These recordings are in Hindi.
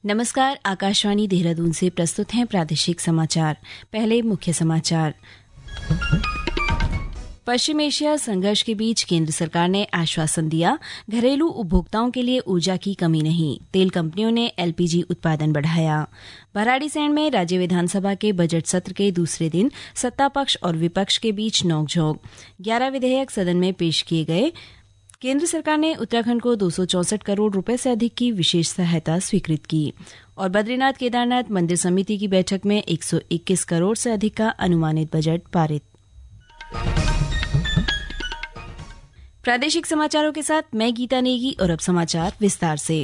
नमस्कार, आकाशवाणी देहरादून से प्रस्तुत हैं प्रादेशिक समाचार। पहले मुख्य समाचार। पश्चिम एशिया संघर्ष के बीच केंद्र सरकार ने आश्वासन दिया, घरेलू उपभोक्ताओं के लिए ऊर्जा की कमी नहीं। तेल कंपनियों ने एलपीजी उत्पादन बढ़ाया। भराड़ीसैंण में राज्य विधानसभा के बजट सत्र के दूसरे दिन सत्ता पक्ष और विपक्ष के बीच नोकझोंक। 11 विधेयक सदन में पेश किए गए। केंद्र सरकार ने उत्तराखंड को 264 करोड़ रुपए से अधिक की विशेष सहायता स्वीकृत की। और बद्रीनाथ केदारनाथ मंदिर समिति की बैठक में 121 करोड़ से अधिक का अनुमानित बजट पारित। प्रादेशिक समाचारों के साथ मैं गीता नेगी और अब समाचार विस्तार से।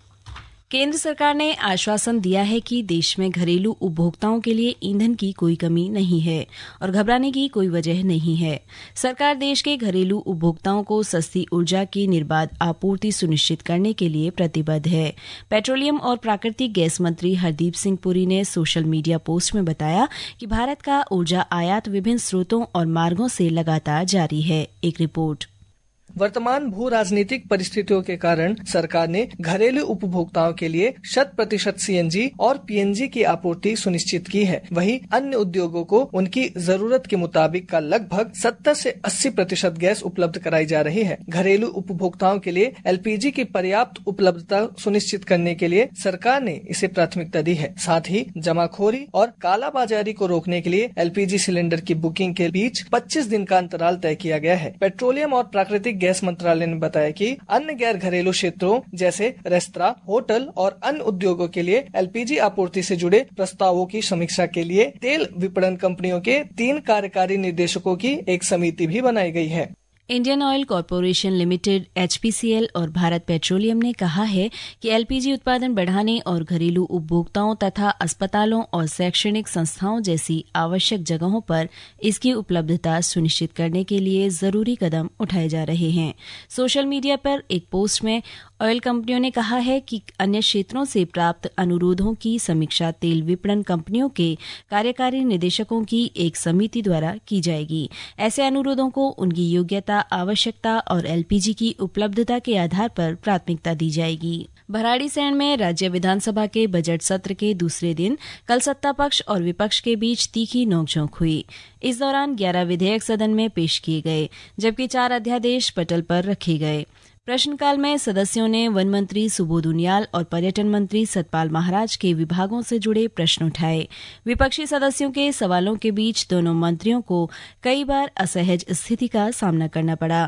केंद्र सरकार ने आश्वासन दिया है कि देश में घरेलू उपभोक्ताओं के लिए ईंधन की कोई कमी नहीं है और घबराने की कोई वजह नहीं है। सरकार देश के घरेलू उपभोक्ताओं को सस्ती ऊर्जा की निर्बाध आपूर्ति सुनिश्चित करने के लिए प्रतिबद्ध है। पेट्रोलियम और प्राकृतिक गैस मंत्री हरदीप सिंह पुरी ने सोशल मीडिया पोस्ट में बताया कि भारत का ऊर्जा आयात विभिन्न स्रोतों और मार्गों से लगातार जारी है। एक रिपोर्ट। वर्तमान भू राजनीतिक परिस्थितियों के कारण सरकार ने घरेलू उपभोक्ताओं के लिए 100% सीएनजी और पीएनजी की आपूर्ति सुनिश्चित की है। वहीं अन्य उद्योगों को उनकी जरूरत के मुताबिक का लगभग 70 से 80% गैस उपलब्ध कराई जा रही है। घरेलू उपभोक्ताओं के लिए एलपीजी की पर्याप्त उपलब्धता सुनिश्चित करने के लिए सरकार ने इसे प्राथमिकता दी है। साथ ही जमाखोरी और कालाबाजारी को रोकने के लिए एलपीजी सिलेंडर की बुकिंग के बीच 25 दिन का अंतराल तय किया गया है। पेट्रोलियम और प्राकृतिक गैस मंत्रालय ने बताया कि अन्य गैर घरेलू क्षेत्रों जैसे रेस्तरां, होटल और अन्य उद्योगों के लिए एलपीजी आपूर्ति से जुड़े प्रस्तावों की समीक्षा के लिए तेल विपणन कंपनियों के 3 कार्यकारी निर्देशकों की एक समिति भी बनाई गई है। Indian Oil Corporation Limited HPCL और भारत पेट्रोलियम ने कहा है कि एलपीजी उत्पादन बढ़ाने और घरेलू उपभोक्ताओं तथा अस्पतालों और शैक्षणिक संस्थाओं जैसी आवश्यक जगहों पर इसकी उपलब्धता सुनिश्चित करने के लिए जरूरी कदम उठाए जा रहे हैं। सोशल मीडिया पर एक पोस्ट में ऑयल कंपनियों ने कहा है कि अन्य क्षेत्रों से प्राप्त अनुरोधों की समीक्षा तेल विपणन कंपनियों के कार्यकारी निदेशकों की एक समिति द्वारा की जाएगी। ऐसे अनुरोधों को उनकी योग्यता, आवश्यकता और एलपीजी की उपलब्धता के आधार पर प्राथमिकता दी जाएगी। भराड़ीसैंण में राज्य विधानसभा के बजट सत्र के दूसरे दिन कल सत्ता पक्ष और विपक्ष के बीच तीखी नोकझोंक हुई। इस दौरान 11 विधेयक सदन में पेश किए गए, जबकि 4 अध्यादेश पटल पर रखे गए। प्रश्नकाल में सदस्यों ने वन मंत्री सुबोध उनियाल और पर्यटन मंत्री सतपाल महाराज के विभागों से जुड़े प्रश्न उठाए। विपक्षी सदस्यों के सवालों के बीच दोनों मंत्रियों को कई बार असहज स्थिति का सामना करना पड़ा।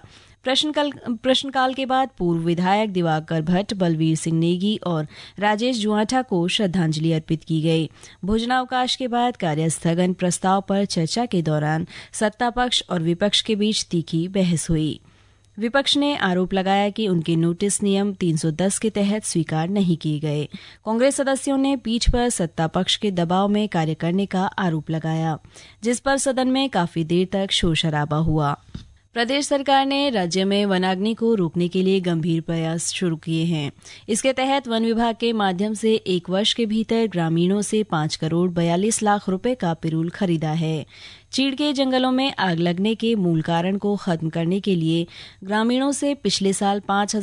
प्रश्नकाल के बाद पूर्व विधायक दिवाकर भट्ट, बलवीर सिंह नेगी और राजेश जुआठा को श्रद्धांजलि अर्पित की गई। भोजनावकाश के बाद कार्यस्थगन प्रस्ताव पर चर्चा के दौरान सत्ता पक्ष और विपक्ष के बीच तीखी बहस हुई। विपक्ष ने आरोप लगाया कि उनके नोटिस नियम 310 के तहत स्वीकार नहीं किए गए। कांग्रेस सदस्यों ने पीठ पर सत्ता पक्ष के दबाव में कार्य करने का आरोप लगाया, जिस पर सदन में काफी देर तक शोर शराबा हुआ। प्रदेश सरकार ने राज्य में वनाग्नि को रोकने के लिए गंभीर प्रयास शुरू किए हैं। इसके तहत वन विभाग के माध्यम से 1 वर्ष के भीतर ग्रामीणों से 5 करोड़ 42 लाख रुपए का पिरूल खरीदा है। चीड़ के जंगलों में आग लगने के मूल कारण को खत्म करने के लिए ग्रामीणों से पिछले साल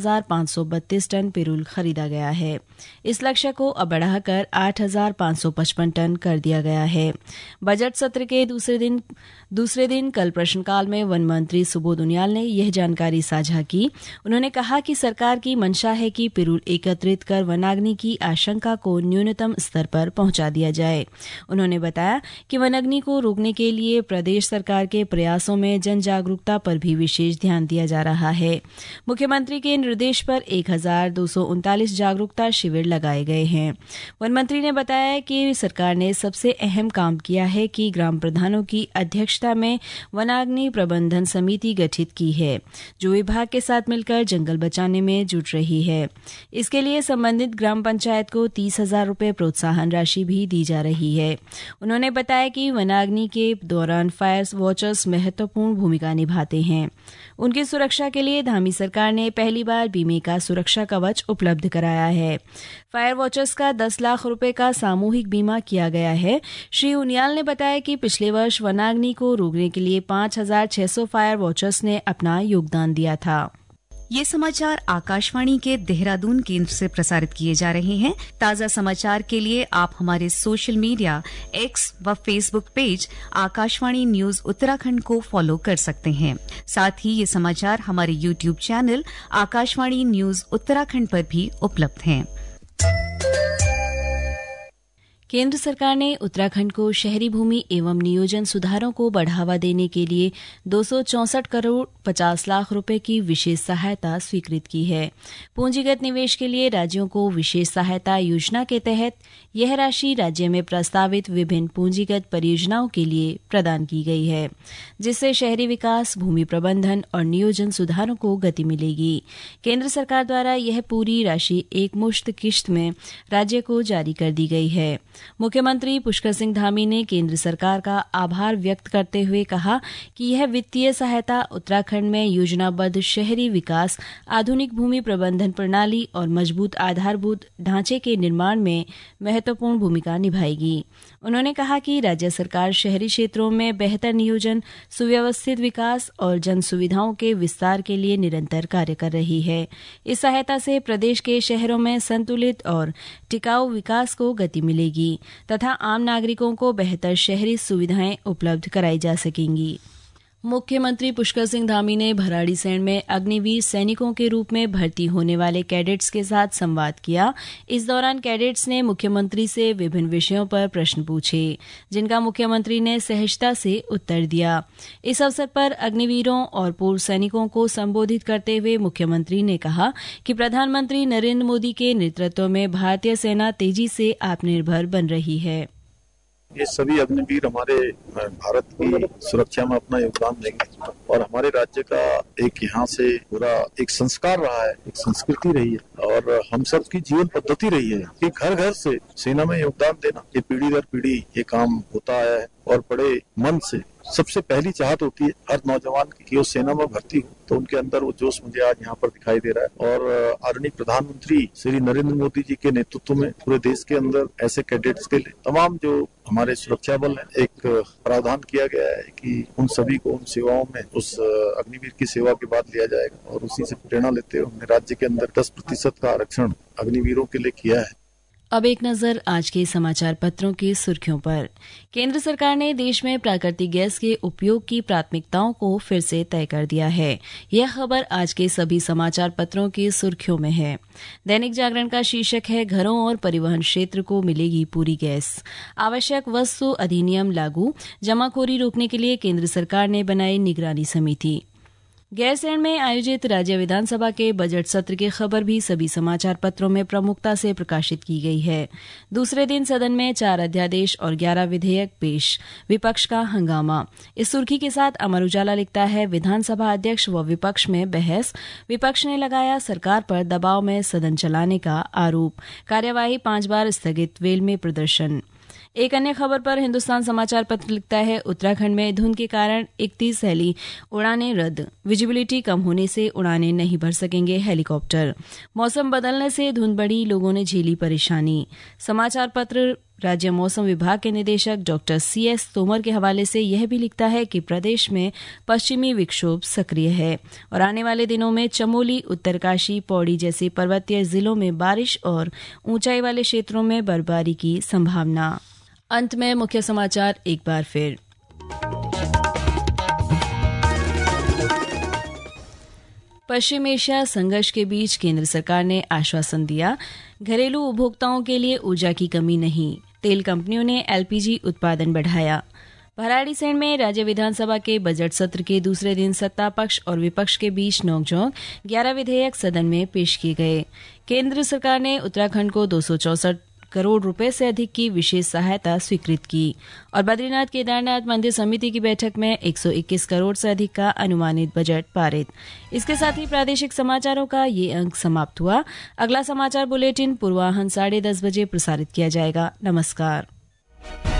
5,532 टन पिरूल खरीदा गया है। इस लक्ष्य को अब बढ़ाकर 8,555 टन कर दिया गया है। बजट सत्र के दूसरे दिन कल प्रश्नकाल में वन मंत्री सुबोध उनियाल ने यह जानकारी साझा की। उन्होंने कहा कि सरकार की मंशा है कि पिरूल एकत्रित कर वनाग्नि की आशंका को न्यूनतम स्तर पर पहुंचा दिया जाए। उन्होंने बताया कि वनाग्नि को रोकने के लिए प्रदेश सरकार के प्रयासों में जन जागरूकता पर भी विशेष ध्यान दिया जा रहा है। मुख्यमंत्री के निर्देश पर 1,239 जागरूकता शिविर लगाए गए हैं। वन मंत्री ने बताया कि सरकार ने सबसे अहम काम किया है कि ग्राम प्रधानों की अध्यक्षता में वनाग्नि प्रबंधन समिति गठित की है, जो विभाग के साथ मिलकर जंगल बचाने में जुट रही है। इसके लिए संबंधित ग्राम पंचायत को 30,000 रुपए प्रोत्साहन राशि भी दी जा रही है। उन्होंने बताया कि वनाग्नि के दौरान फायर वॉचर्स महत्वपूर्ण भूमिका निभाते हैं। उनकी सुरक्षा के लिए धामी सरकार ने पहली बार बीमे का सुरक्षा कवच उपलब्ध कराया है। फायर वॉचर्स का 10 लाख रुपए का सामूहिक बीमा किया गया है। श्री उनियाल ने बताया कि पिछले वर्ष वनाग्नि को रोकने के लिए 5,600 फायर वॉचर्स ने अपना योगदान दिया था। ये समाचार आकाशवाणी के देहरादून केंद्र से प्रसारित किए जा रहे हैं। ताज़ा समाचार के लिए आप हमारे सोशल मीडिया एक्स व Facebook page Akashvani news Uttarakhand को फॉलो कर सकते हैं। साथ ही ये समाचार हमारे YouTube channel Akashvani news Uttarakhand पर भी उपलब्ध हैं। केंद्र सरकार ने उत्तराखंड को शहरी भूमि एवं नियोजन सुधारों को बढ़ावा देने के लिए 264 करोड़ 50 लाख रुपए की विशेष सहायता स्वीकृत की है। पूंजीगत निवेश के लिए राज्यों को विशेष सहायता योजना के तहत यह राशि राज्य में प्रस्तावित विभिन्न पूंजीगत परियोजनाओं के लिए प्रदान की गई है, जिससे शहरी विकास, भूमि प्रबंधन और नियोजन सुधारों को गति मिलेगी। केंद्र सरकार द्वारा यह पूरी राशि एक मुश्त किश्त में राज्य को जारी कर दी गई है। मुख्यमंत्री पुष्कर सिंह धामी ने केंद्र सरकार का आभार व्यक्त करते हुए कहा कि यह वित्तीय सहायता उत्तराखंड में योजनाबद्ध शहरी विकास, आधुनिक भूमि प्रबंधन प्रणाली और मजबूत आधारभूत ढांचे के निर्माण में महत्वपूर्ण भूमिका निभाएगी। उन्होंने कहा कि राज्य सरकार शहरी क्षेत्रों में बेहतर नियोजन, सुव्यवस्थित विकास और जन सुविधाओं के विस्तार के लिए निरंतर कार्य कर रही है। इस सहायता से प्रदेश के शहरों में संतुलित और टिकाऊ विकास को गति मिलेगी तथा आम नागरिकों को बेहतर शहरी सुविधाएं उपलब्ध कराई जा सकेंगी। मुख्यमंत्री पुष्कर सिंह धामी ने भराड़ीसैंण में अग्निवीर सैनिकों के रूप में भर्ती होने वाले कैडेट्स के साथ संवाद किया। इस दौरान कैडेट्स ने मुख्यमंत्री से विभिन्न विषयों पर प्रश्न पूछे, जिनका मुख्यमंत्री ने सहजता से उत्तर दिया। इस अवसर पर अग्निवीरों और पूर्व सैनिकों को संबोधित करते हुए मुख्यमंत्री ने कहा कि प्रधानमंत्री नरेंद्र मोदी के नेतृत्व में भारतीय सेना तेजी से आत्मनिर्भर बन रही है। ये सभी अग्निवीर हमारे भारत की सुरक्षा में अपना योगदान देंगे और हमारे राज्य का एक यहाँ से पूरा एक संस्कार रहा है, एक संस्कृति रही है और हम सब की जीवन पद्धति रही है कि घर घर से सेना में योगदान देना। ये पीढ़ी दर पीढ़ी ये काम होता आया है और बड़े मन से सबसे पहली चाहत होती है हर नौजवान की कि वो सेना में भर्ती हो, तो उनके अंदर वो जोश मुझे आज यहाँ पर दिखाई दे रहा है। और आदरणीय प्रधानमंत्री श्री नरेंद्र मोदी जी के नेतृत्व में पूरे देश के अंदर ऐसे कैडेट्स के लिए तमाम जो हमारे सुरक्षा बल है, एक प्रावधान किया गया है कि उन सभी को उन सेवाओं में उस अग्निवीर की सेवा के बाद लिया जाएगा और उसी से प्रेरणा लेते हुए हमने राज्य के अंदर 10% का आरक्षण अग्निवीरों के लिए किया है। अब एक नजर आज के समाचार पत्रों की सुर्खियों पर। केंद्र सरकार ने देश में प्राकृतिक गैस के उपयोग की प्राथमिकताओं को फिर से तय कर दिया है। यह खबर आज के सभी समाचार पत्रों की सुर्खियों में है। दैनिक जागरण का शीर्षक है, घरों और परिवहन क्षेत्र को मिलेगी पूरी गैस। आवश्यक वस्तु अधिनियम लागू, जमाखोरी रोकने के लिए केंद्र सरकार ने बनाई निगरानी समिति। गैरसैंण में आयोजित राज्य विधानसभा के बजट सत्र की खबर भी सभी समाचार पत्रों में प्रमुखता से प्रकाशित की गई है। दूसरे दिन सदन में 4 अध्यादेश और 11 विधेयक पेश, विपक्ष का हंगामा। इस सुर्खी के साथ अमर उजाला लिखता है, विधानसभा अध्यक्ष व विपक्ष में बहस, विपक्ष ने लगाया सरकार पर दबाव में सदन चलाने का आरोप, कार्यवाही 5 बार स्थगित, वेल में प्रदर्शन। एक अन्य खबर पर हिंदुस्तान समाचार पत्र लिखता है, उत्तराखंड में धुंध के कारण 31 हेली उड़ानें रद्द, विजिबिलिटी कम होने से उड़ानें नहीं भर सकेंगे हेलीकॉप्टर। मौसम बदलने से धुंध बढ़ी, लोगों ने झेली परेशानी। समाचार पत्र राज्य मौसम विभाग के निदेशक डॉक्टर CS तोमर के हवाले से यह भी लिखता है कि प्रदेश में पश्चिमी विक्षोभ सक्रिय है और आने वाले दिनों में चमोली, उत्तरकाशी, पौड़ी जैसे पर्वतीय जिलों में बारिश और ऊंचाई वाले क्षेत्रों में बर्फबारी की संभावना। अंत में मुख्य समाचार एक बार फिर। पश्चिम एशिया संघर्ष के बीच केंद्र सरकार ने आश्वासन दिया, घरेलू उपभोक्ताओं के लिए ऊर्जा की कमी नहीं, तेल कंपनियों ने LPG उत्पादन बढ़ाया। भराड़ीसैंण में राज्य विधानसभा के बजट सत्र के दूसरे दिन सत्ता पक्ष और विपक्ष के बीच नोकझोंक, 11 विधेयक सदन में पेश किए गए। केंद्र सरकार ने उत्तराखंड को 264 करोड़ रुपए से अधिक की विशेष सहायता स्वीकृत की और बद्रीनाथ केदारनाथ मंदिर समिति की बैठक में 121 करोड़ से अधिक का अनुमानित बजट पारित। इसके साथ ही प्रादेशिक समाचारों का ये अंक समाप्त हुआ। अगला समाचार बुलेटिन पूर्वाह्न 10:30 बजे प्रसारित किया जाएगा। नमस्कार।